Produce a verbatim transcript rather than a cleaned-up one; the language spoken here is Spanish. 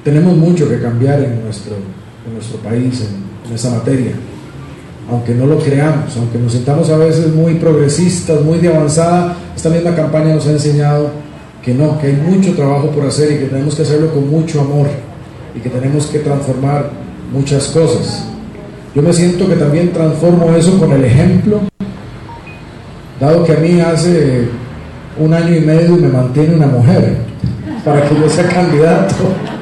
tenemos mucho que cambiar en nuestro, en nuestro país, en, en esa materia, aunque no lo creamos, aunque nos sintamos a veces muy progresistas, muy de avanzada. Esta misma campaña nos ha enseñado que no, que hay mucho trabajo por hacer y que tenemos que hacerlo con mucho amor y que tenemos que transformar muchas cosas. Yo me siento que también transformo eso con el ejemplo, dado que a mí hace un año y medio me mantiene una mujer para que yo sea candidato.